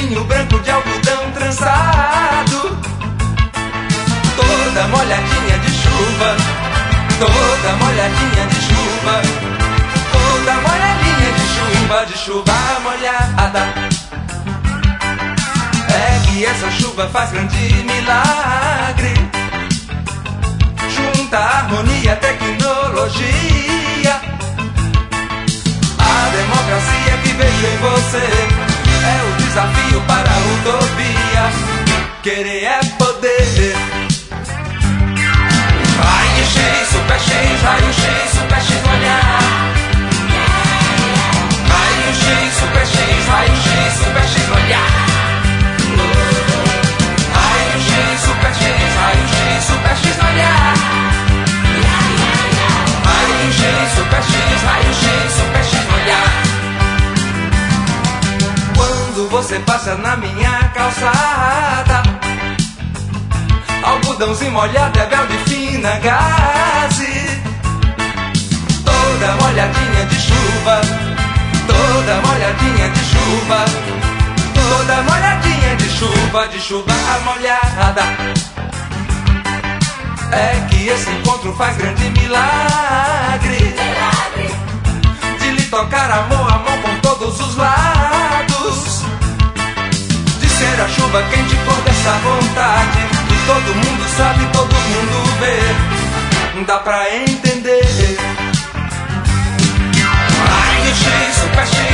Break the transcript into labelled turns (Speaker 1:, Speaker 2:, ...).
Speaker 1: vestidinho branco de algodão trançado, toda molhadinha de chuva, toda molhadinha de chuva, toda molhadinha de chuva molhada. É que essa chuva faz grande milagre, junta harmonia, tecnologia. A democracia que vejo em você é o desafio para a utopia. Querer é poder. Raio X, Super X, Raio X, Super X molhar. Raio X, Super X, Raio X, Super X molhar. Raio X, Super X, Raio X, Super X molhar. Raio X, Super X, Raio X, Super X molhar. Quando você passa na minha calçada, algodãozinho molhado é véu de fina gaze, toda molhadinha de chuva, toda molhadinha de chuva, toda molhadinha de chuva molhada. É que esse encontro faz grande milagre, de lhe tocar amor a mão por todos os lados, de ser a chuva quente cor dessa vontade, de todo mundo sabe, todo mundo vê, dá pra entender. Raio X, Super X,